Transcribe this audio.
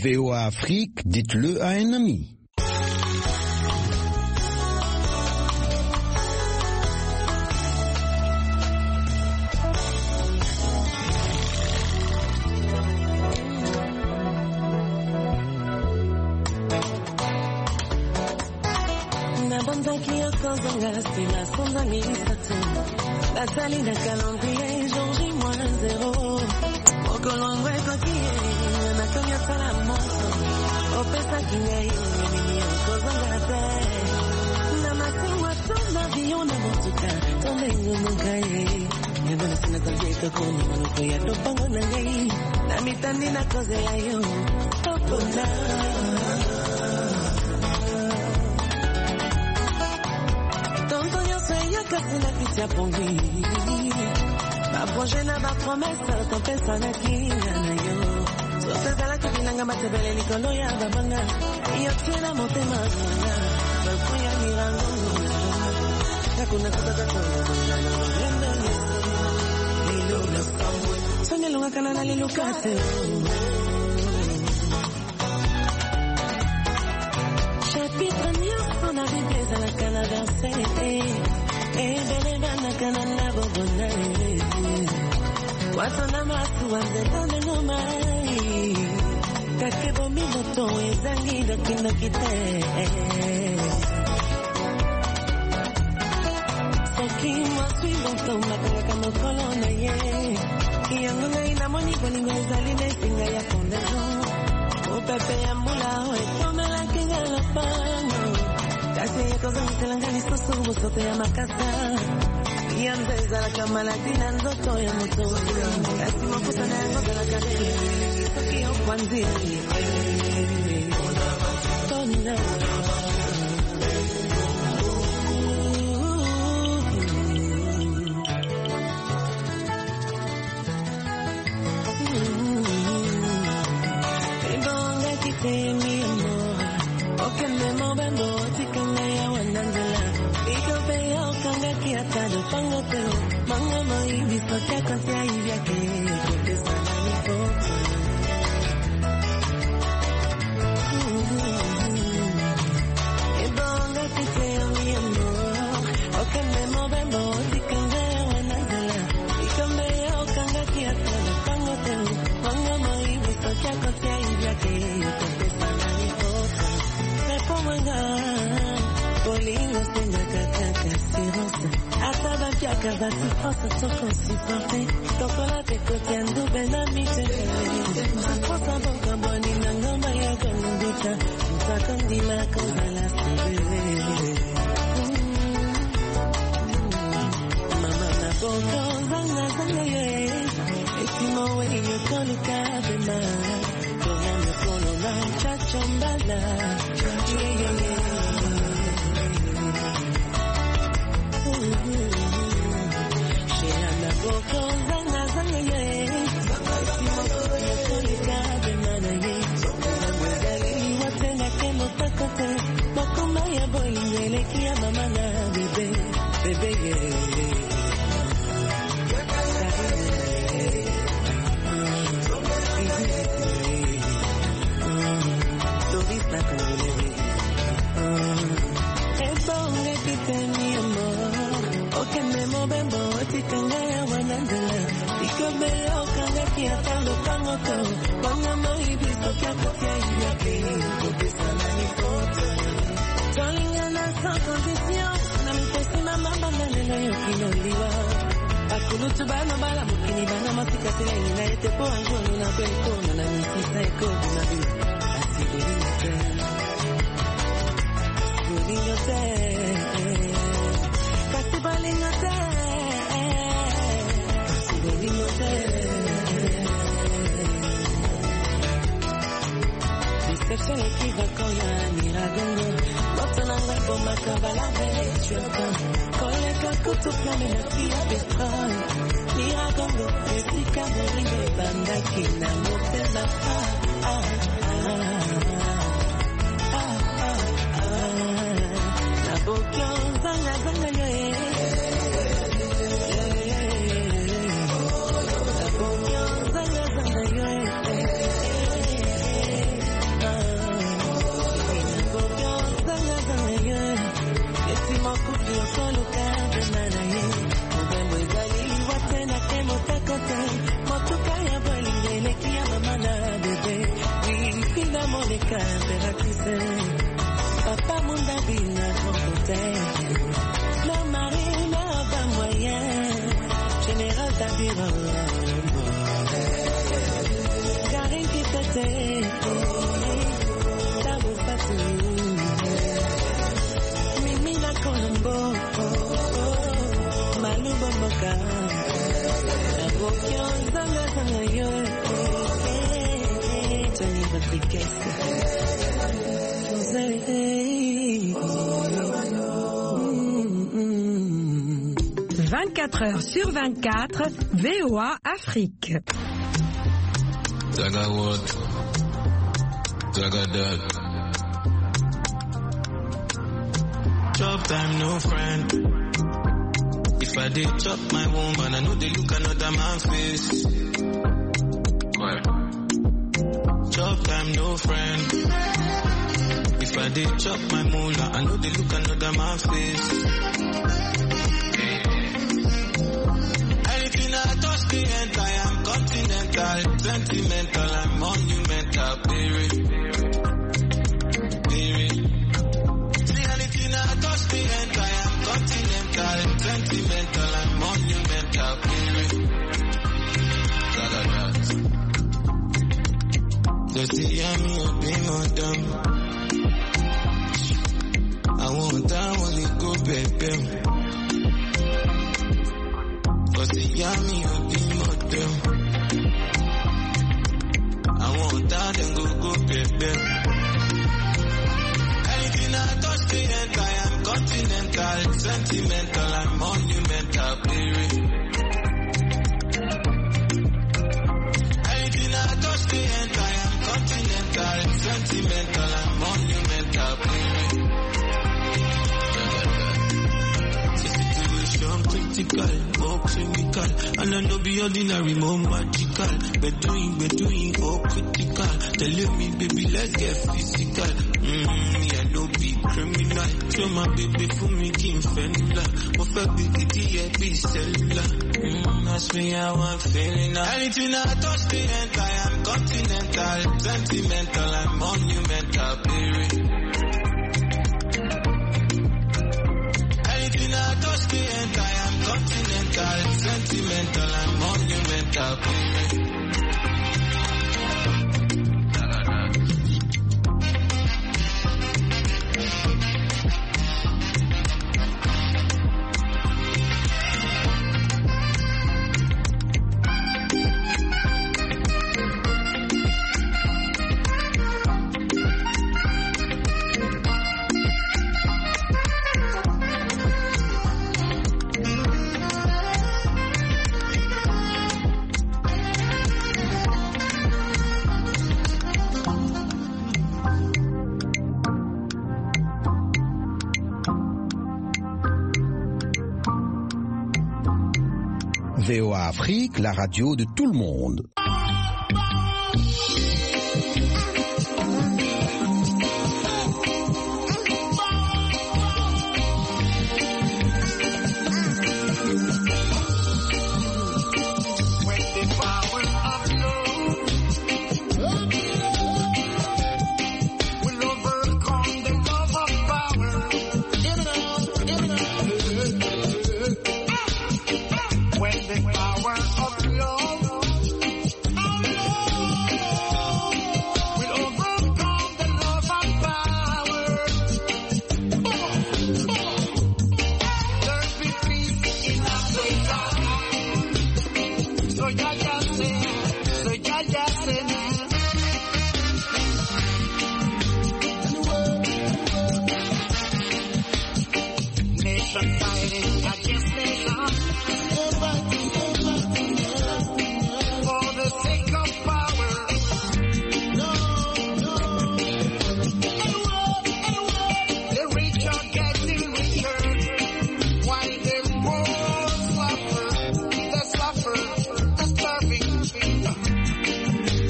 VOA Afrique, dites-le à un ami. Nathalie de calendrier, Georgie -0. Okolongwe kokie, nakonya salamoso. Opesa kingai, mimi okozongate. Namasiwa tona viona motuka, tolengo mungaye. Nyabana sina konjeka koni manuko ya topango nangai. Namitandi na koze ayo, opona. Kasina kitia pongi ma prochaine ma promesse quand pensa na kinga na yo so sala kibinanga matebele likolo ya babanga iyo tena motema na kuya mirango nakuna kutaka na nenda lilo na stamwe sonya lunga kana na lilukate chapitre mieux on a vécu dans la Canada c'est Ebelebana kanana bobona Watana masu wanzendane nomai Kakebo mimoto ezangi dokino kite Soki mwasui bonto makanga kama kolona ye Kiyangunga inamoni koningo ezaline singa ya kondezo Upepe ya mula hoe kome la kinga la pano Kasi yako zangu telangani sosubu sote ya makasa Yandeza la kamalatina ndoto ya moto Kasi mafuta na yango la kadeli Soki yo kwanzi Tona Ebonga kitemi amor Oke memo bendo tikanga wanandela Ikope ya okanga kiatado pangoteo Manga maibi sokia kosia ivyake Kote sana nipopo Ebonga kiteo mi amor Oke memo bendo tikanga wanandela Ikope ya okanga kiatado pangoteo Manga maibi sokia kosia ivyake Kote sana nipopo Repomanga Bolingo senga kataka sirosa Ataba kiaka basi fosa toko siporte Tokola te kote andube na mitele Sakosa bonka boni na ngoma ya gondita Msakondi la koza la sebele Mama na bonko zanga zanga ye Etimo we yo kolu kabema Koya me kolo na chachombala Yeah yeah yeah Boko zanga zanga ye Simo ya kolika de mana ye Zangari watena kemo takote Boko maya boy ngele kia mama na bebe Bebe ye Tobista kongele Ebonge kiteni amor Oke memo bembo tikanga ya wanandela Ikobe ya okanga kiatalo pangoto Wanga moibi sokia kotia inyake Kote sana ni kote Tolingana sans condition Na mtesima mamba nalelo yokino liwa Akulutu bana bala mukini bana masika sila inina ete po anjonu na belko Na misisa eko bunabi Asigurinote Gurinote Kasi balingote Deception equivoco ya miragongo Motonanga goma kabala vechoko Kole kakutu plame na kia petrol Miragongo Esika moringo banda kina motema Na bokyo zanga zanga yoe Monica impératrice, papa Mundabi na grand-père, ma mari n'a pas moyen, général Tabira, Karine qui t'était, Tabo Fatou, Mimi la Colombo, Malou Bomboka, Abokion Zanga Zanga Yo, Tony Rodriguez, 24 heures sur 24, VOA Afrique. Zaga what? Zaga that. Chop time, no friend. If I did chop my woman, I know they look another man's face. Why? Chop time, no friend. If I did chop my moolah, I know they look another man's face. Anything I touch the end, I am continental, sentimental, I'm monumental, baby. See anything I touch the end, I am continental, sentimental, I'm monumental, baby. Just the yummy of being on them. I want that when it go baby. Cause the yummy of being on them. I want that and go baby. Anything I touch the end, I am continental, sentimental, I'm monumental, baby. Anything I touch the end, I am continental, sentimental, and monumental, baby. Situation critical, more clinical, and I know be ordinary, more magical. Bedouin, oh critical. Telling me, baby, let's get physical. I know be criminal. Show my baby for me, Kim Fendler. What for big idiot, be cellular. Ask me how I'm feeling now. Anything I touch the end, I am continental, sentimental, and monumental, baby. Anything I touch the end, I am continental, sentimental, and monumental, baby. VOA Afrique, la radio de tout le monde.